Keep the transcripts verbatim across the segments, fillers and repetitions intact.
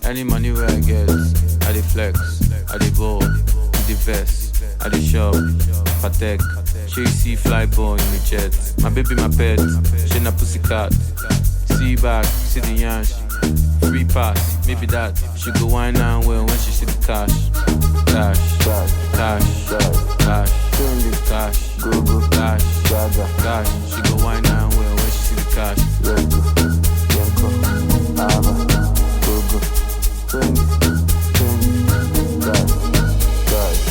Any money where I get, I dey flex, I dey ball, with the vest, I dey shop, Patek. She you see fly ball in the jet. My baby, my pet, she na pussycat. See back, see the yansh. Free pass, maybe that. She go wine and well when she see the cash. Cash, cash, cash, cash, cash, go go cash, cash. She go wine and well when she see the cash. Let's go, let's go, ava, go go, bring it, bring it, cash, cash.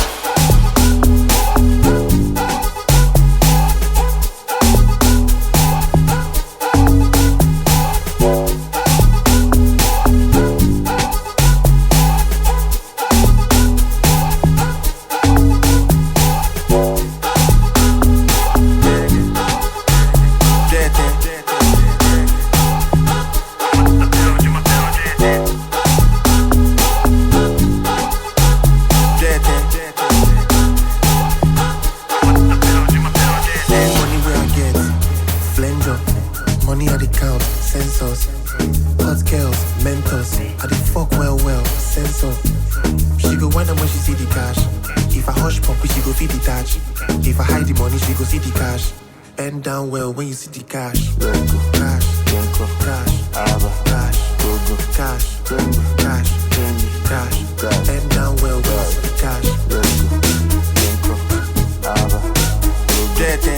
Bend down well when you see the cash. Let's go. Cash, cash, ava, cash, go go, cash, cash, cash, cash. Bend down well when you see the cash. Let's go. Ava, Jete,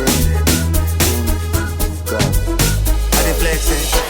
I dey flex it.